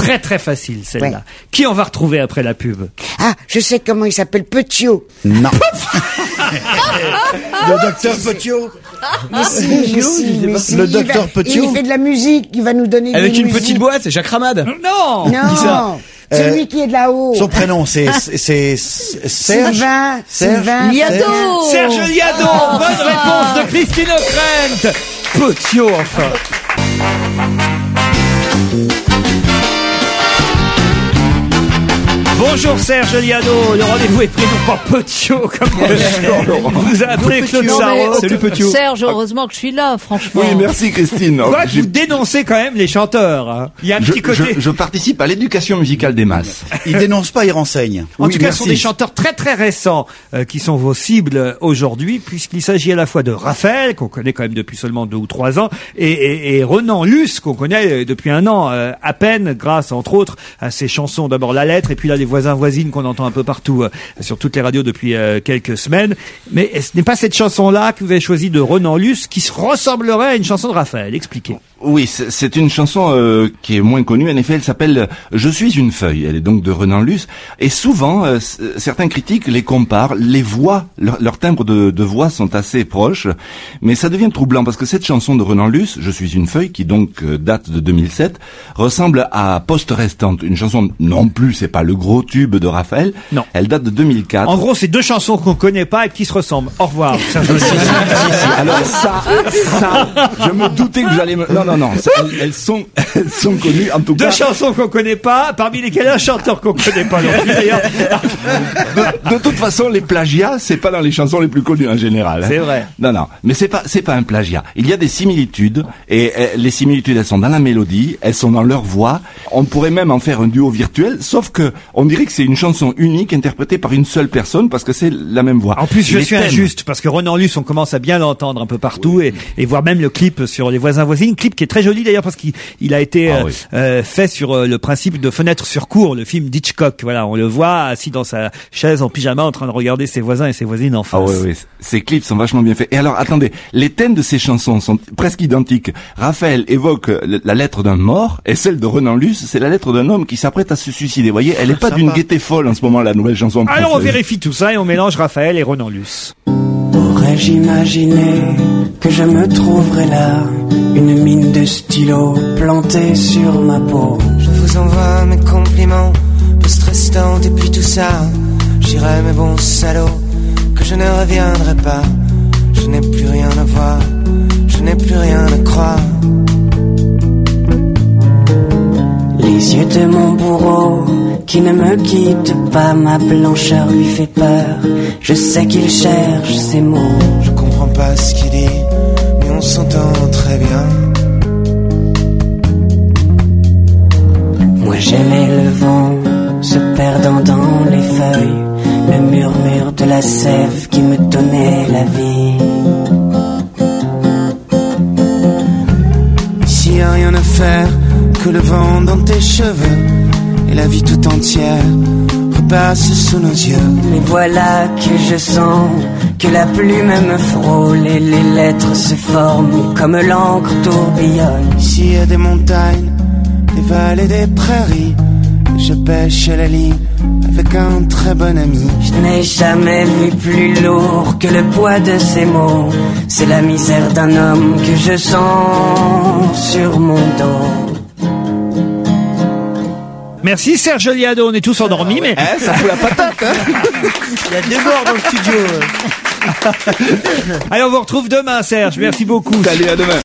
très très facile celle-là. Ouais. Qui on va retrouver après la pub? Ah, je sais comment il s'appelle, Petiot. Non. Le docteur Petiot. Mais si, Le il docteur va- Petiot. Il fait de la musique, il va nous donner Avec des une musiques. petite boîte, c'est Jacques Ramade. Non. Non, c'est lui qui est de là-haut. Son prénom, c'est Serge. Sylvain Liado. Serge Liado. Bonne réponse de Christine O'Krent. Petiot, enfin. Bonjour Serge Liado, le rendez-vous est pris non pas Petiot comme vous a appelé Claude Non, Sarraud. mais, Salut, Petiot. Serge, heureusement que je suis là, franchement. Oui, merci Christine. Quoi, J'ai- vous dénoncez quand même les chanteurs. Hein. Il y a un petit côté. je participe à l'éducation musicale des masses. Il dénonce pas, il renseigne. En Oui, tout cas, merci. ce sont des chanteurs très très récents qui sont vos cibles aujourd'hui, puisqu'il s'agit à la fois de Raphaël, qu'on connaît quand même depuis seulement 2 ou 3 ans, et Renan Luce, qu'on connaît depuis 1 an à peine, grâce entre autres à ses chansons, d'abord La Lettre, et puis là les voisins-voisines qu'on entend un peu partout sur toutes les radios depuis quelques semaines. Mais ce n'est pas cette chanson-là que vous avez choisi de Renan Luce qui ressemblerait à une chanson de Raphaël. Expliquez. Oui, c'est une chanson qui est moins connue. En effet, elle s'appelle Je suis une feuille. Elle est donc de Renan Luce. Et souvent, certains critiques les comparent. Les voix, leur timbre de voix sont assez proches. Mais ça devient troublant parce que cette chanson de Renan Luce, Je suis une feuille, qui donc date de 2007, ressemble à Poste restante. Une chanson non plus, c'est pas le gros tube de Raphaël. Non. Elle date de 2004. En gros, c'est 2 chansons qu'on connaît pas et qui se ressemblent. Au revoir. Serge Si, alors ça, je me doutais que j'allais me... Non, ça, elles sont connues, en tout 2 cas. chansons qu'on connaît pas, parmi lesquelles un chanteur qu'on connaît pas non plus, d'ailleurs. De toute façon, les plagiats, c'est pas dans les chansons les plus connues en général. Hein. C'est vrai. Non, mais c'est pas un plagiat. Il y a des similitudes, et les similitudes, elles sont dans la mélodie, elles sont dans leur voix. On pourrait même en faire un duo virtuel, sauf que on dirait que c'est une chanson unique interprétée par une seule personne parce que c'est la même voix. En plus, je Les suis thèmes- injuste parce que Renan Luce, on commence à bien l'entendre un peu partout et voir même le clip sur Les voisins-voisines, clip qui est très joli d'ailleurs parce qu'il a été fait sur le principe de Fenêtre sur cour, le film d'Hitchcock. Voilà, on le voit assis dans sa chaise en pyjama en train de regarder ses voisins et ses voisines en face. Ah oui, ces clips sont vachement bien faits. Et alors, attendez, les thèmes de ces chansons sont presque identiques. Raphaël évoque la lettre d'un mort, et celle de Renan Luce, c'est la lettre d'un homme qui s'apprête à se suicider. Vous voyez, elle est pas d'une gaieté folle en ce moment, la nouvelle chanson française. Alors on vérifie tout ça et on mélange Raphaël et Renan Luce. Aurais-je imaginé que je me trouverais là, une mine de stylo plantée sur ma peau? Je vous envoie mes compliments, post restante et puis tout ça. J'irai mes bons salauds, que je ne reviendrai pas. Je n'ai plus rien à voir, je n'ai plus rien à croire. Les yeux de mon bourreau qui ne me quitte pas, ma blancheur lui fait peur. Je sais qu'il cherche ses mots. Je comprends pas ce qu'il dit, mais on s'entend très bien. Moi j'aimais le vent se perdant dans les feuilles, le murmure de la sève qui me donnait la vie. Ici y a rien à faire que le vent dans tes cheveux, et la vie tout entière repasse sous nos yeux. Mais voilà que je sens que la plume me frôle et les lettres se forment comme l'encre tourbillonne. Ici y a des montagnes, des vallées, des prairies. Je pêche à la ligne avec un très bon ami. Je n'ai jamais vu plus lourd que le poids de ces mots. C'est la misère d'un homme que je sens sur mon dos. Merci Serge Liado, on est tous endormis, mais... ça fout la patate, hein. Il y a des morts dans le studio. Allez, on vous retrouve demain Serge, merci beaucoup. Allez, à demain.